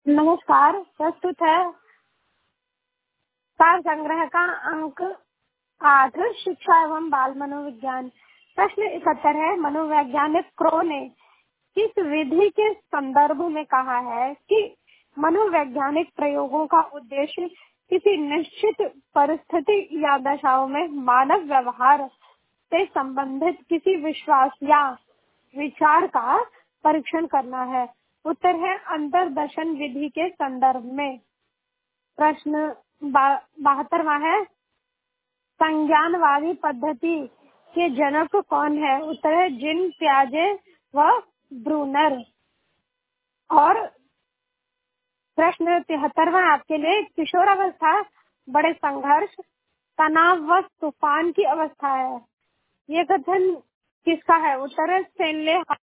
नमस्कार। प्रस्तुत है सार संग्रह का अंक 8 शिक्षा एवं बाल मनोविज्ञान। प्रश्न 71 है। मनोवैज्ञानिक क्रो ने किस विधि के संदर्भ में कहा है कि मनोवैज्ञानिक प्रयोगों का उद्देश्य किसी निश्चित परिस्थिति या दशाओं में मानव व्यवहार से संबंधित किसी विश्वास या विचार का परीक्षण करना है? उत्तर है अंतर्दर्शन विधि के संदर्भ में। प्रश्न 72वां है। संज्ञानवादी पद्धति के जनक कौन है? उत्तर है जीन पियाजे व ब्रूनर। और प्रश्न 73वां आपके लिए। किशोरावस्था बड़े संघर्ष, तनाव व तूफान की अवस्था है। ये कथन किसका है? उत्तर है स्टेनले